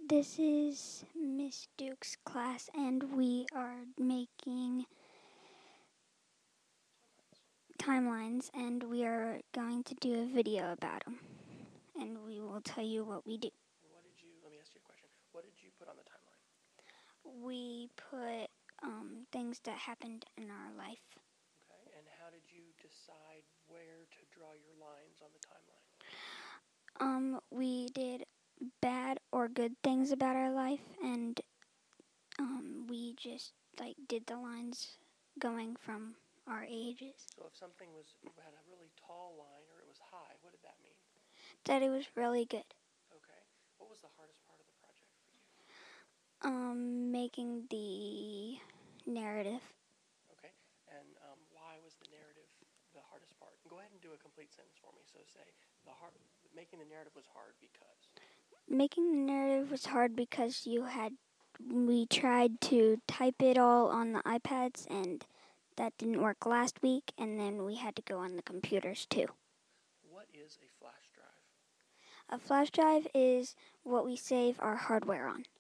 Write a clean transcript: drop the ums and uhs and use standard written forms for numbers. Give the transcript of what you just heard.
This is Miss Duke's class, and we are making timelines, and we are going to do a video about them, and we will tell you what we do. Let me ask you a question. What did you put on the timeline? We put things that happened in our life. Okay, and how did you decide where to draw your lines on the timeline? We did bad or good things about our life, and we just did the lines going from our ages. So if something had a really tall line or it was high, what did that mean? That it was really good. Okay. What was the hardest part of the project for you? Making the narrative. Okay. And why was the narrative the hardest part? Go ahead and do a complete sentence for me. So say making the narrative was hard because. Making the narrative was hard because we tried to type it all on the iPads, and that didn't work last week, and then we had to go on the computers too. What is a flash drive? A flash drive is what we save our hardware on.